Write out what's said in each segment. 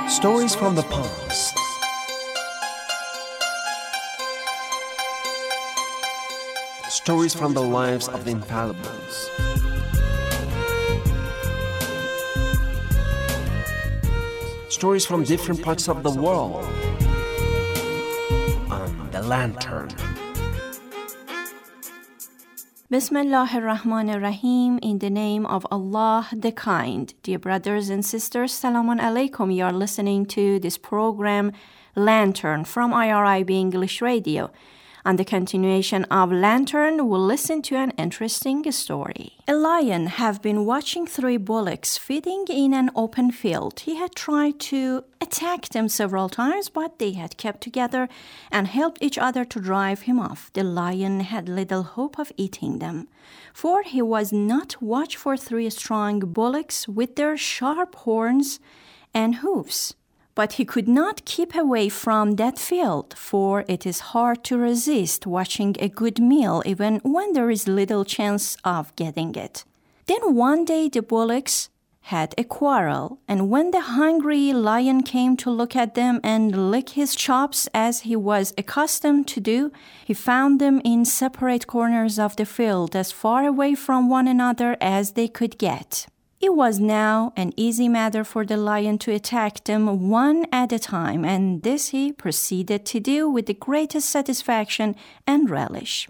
Stories from the past. Stories from the lives of the infallibles. Stories from different parts of the world. On the Lantern. Bismillah ar-Rahman ar-Rahim, in the name of Allah the Kind. Dear brothers and sisters, Salamun Alaikum. You are listening to this program, Lantern, from IRIB English Radio. On the continuation of Lantern, we'll listen to an interesting story. A lion had been watching 3 bullocks feeding in an open field. He had tried to attack them several times, but they had kept together and helped each other to drive him off. The lion had little hope of eating them, for he was not watched for 3 strong bullocks with their sharp horns and hooves. But he could not keep away from that field, for it is hard to resist watching a good meal even when there is little chance of getting it. Then one day the bullocks had a quarrel, and when the hungry lion came to look at them and lick his chops as he was accustomed to do, he found them in separate corners of the field, as far away from one another as they could get. It was now an easy matter for the lion to attack them one at a time, and this he proceeded to do with the greatest satisfaction and relish.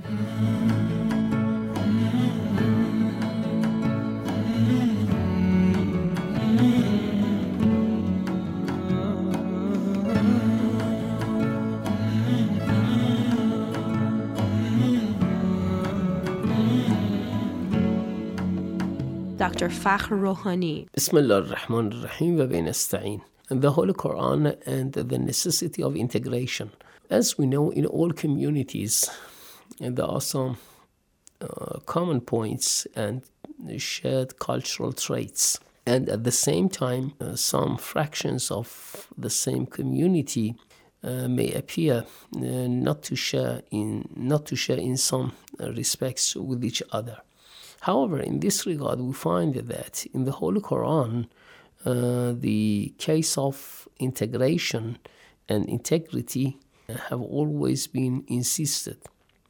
Dr. Fakhr Rohani. Bismillah ar-Rahman ar-Rahim wa bihi nasta'in. The Holy Quran and the necessity of integration. As we know, in all communities, there are some common points and shared cultural traits. And at the same time, some fractions of the same community may appear not to share in some respects with each other. However, in this regard, we find that in the Holy Quran, the case of integration and integrity have always been insisted.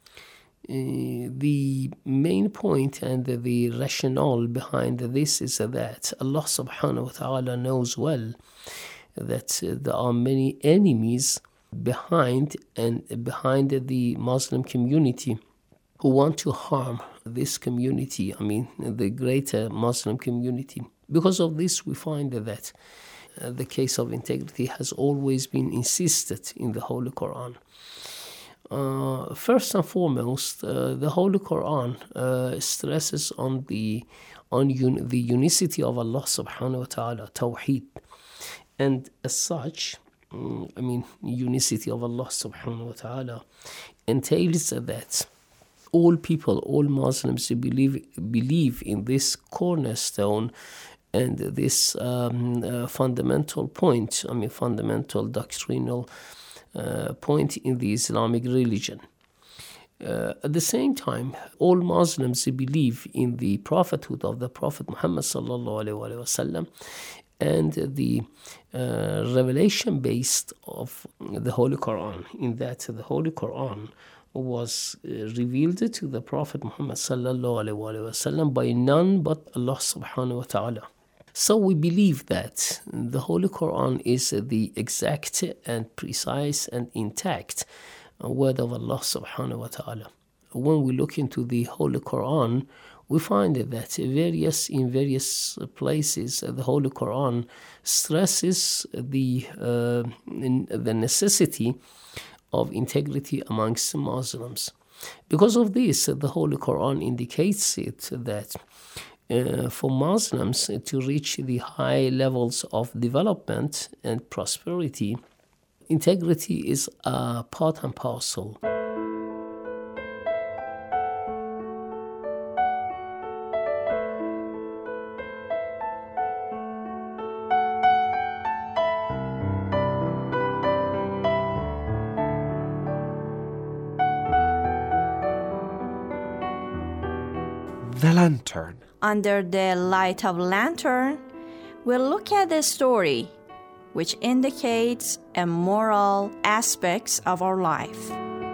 The main point and the rationale behind this is that Allah subhanahu wa ta'ala knows well that there are many enemies behind the Muslim community who want to harm this community, the greater Muslim community. Because of this, we find that the case of integrity has always been insisted in the Holy Quran. First and foremost, the Holy Quran stresses on the unicity of Allah subhanahu wa ta'ala, Tawheed. And as such, unicity of Allah subhanahu wa ta'ala entails that all people, all Muslims believe in this cornerstone and this fundamental point, fundamental doctrinal point in the Islamic religion. At the same time, all Muslims believe in the prophethood of the Prophet Muhammad sallallahu alaihi wasallam and the revelation based of the Holy Quran, in that the Holy Quran was revealed to the Prophet Muhammad sallallahu alaihi wasallam by none but Allah subhanahu wa ta'ala. So we believe that the Holy Quran is the exact and precise and intact word of Allah subhanahu wa ta'ala. When we look into the Holy Quran, we find that in various places the Holy Quran stresses the necessity of integrity amongst Muslims. Because of this, the Holy Quran indicates it that for Muslims to reach the high levels of development and prosperity, integrity is a part and parcel. The Lantern. Under the light of Lantern, we'll look at the story which indicates a moral aspects of our life.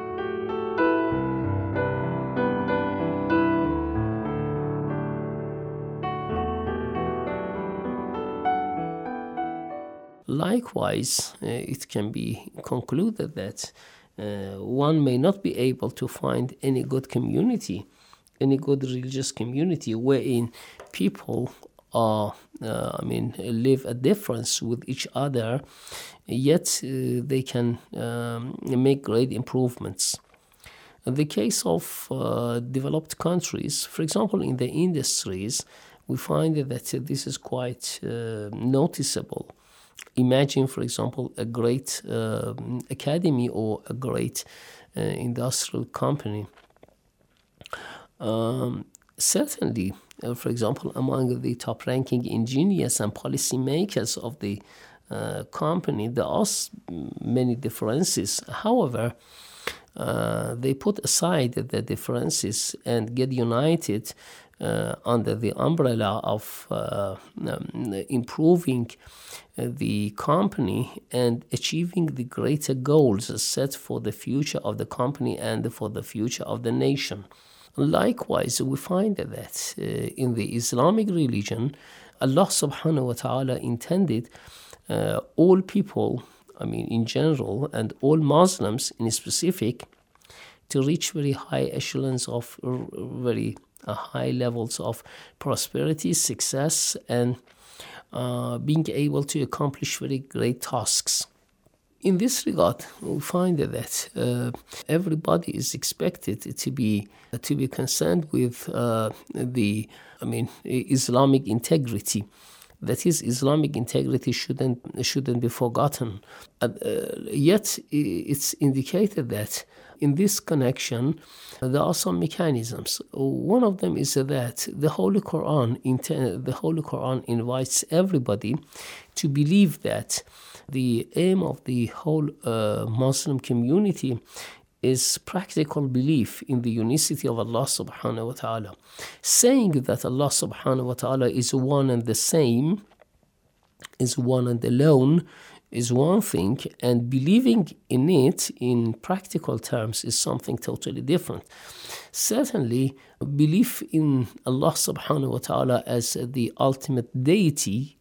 Likewise, it can be concluded that one may not be able to find any good community, any good religious community wherein people live a difference with each other, yet they can make great improvements. In the case of developed countries, for example, in the industries, we find that this is quite noticeable. Imagine, for example, a great academy or a great industrial company. Certainly, for example, among the top-ranking engineers and policymakers of the company, there are many differences. However, they put aside the differences and get united under the umbrella of improving the company and achieving the greater goals set for the future of the company and for the future of the nation. Likewise, we find that in the Islamic religion, Allah subhanahu wa ta'ala intended all people, in general, and all Muslims in specific, to reach very high echelons of very high levels of prosperity, success, and being able to accomplish very great tasks. In this regard, we find that everybody is expected to be concerned with Islamic integrity. That is, Islamic integrity shouldn't be forgotten. Yet, it's indicated that in this connection, there are some mechanisms. One of them is that the Holy Quran invites everybody to believe that the aim of the whole Muslim community is practical belief in the unicity of Allah subhanahu wa ta'ala. Saying that Allah subhanahu wa ta'ala is one and the same, is one and alone, is one thing, and believing in it in practical terms is something totally different. Certainly, belief in Allah subhanahu wa ta'ala as the ultimate deity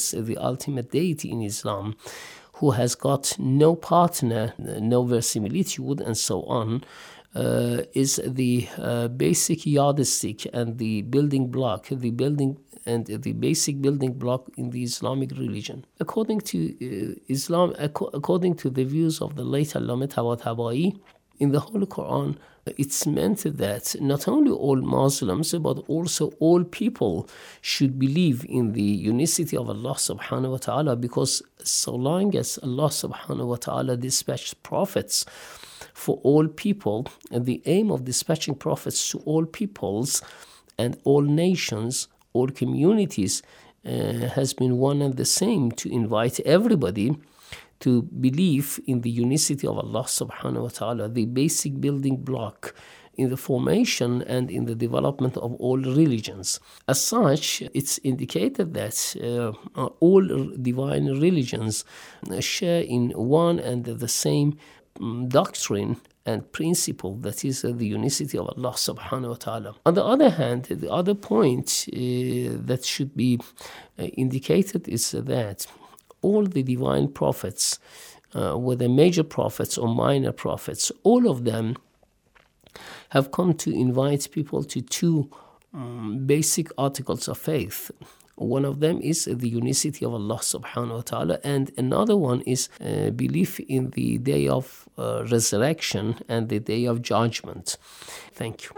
in Islam, who has got no partner, no verisimilitude, and so on, is the basic yardstick and the building block, the basic building block in the Islamic religion. According to according to the views of the late Allama Tabatabai, in the Holy Quran, it's meant that not only all Muslims, but also all people should believe in the unicity of Allah subhanahu wa ta'ala, because so long as Allah subhanahu wa ta'ala dispatched prophets for all people, and the aim of dispatching prophets to all peoples and all nations, all communities, has been one and the same, to invite everybody to believe in the unicity of Allah subhanahu wa ta'ala, the basic building block in the formation and in the development of all religions. As such, it's indicated that all divine religions share in one and the same doctrine and principle, that is the unicity of Allah subhanahu wa ta'ala. On the other hand, the other point that should be indicated is that all the divine prophets, whether major prophets or minor prophets, all of them have come to invite people to two basic articles of faith. One of them is the unicity of Allah subhanahu wa ta'ala, and another one is belief in the day of resurrection and the day of judgment. Thank you.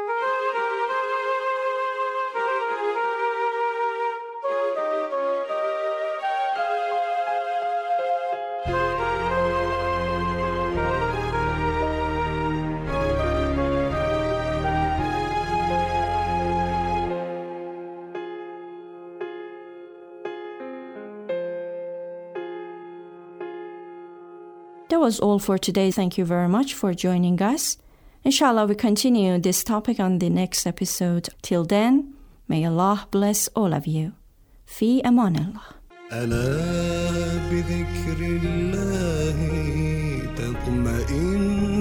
That was all for today. Thank you very much for joining us. Inshallah, we continue this topic on the next episode. Till then, may Allah bless all of you. Fi amanillah. ألا بذكر الله تطمئن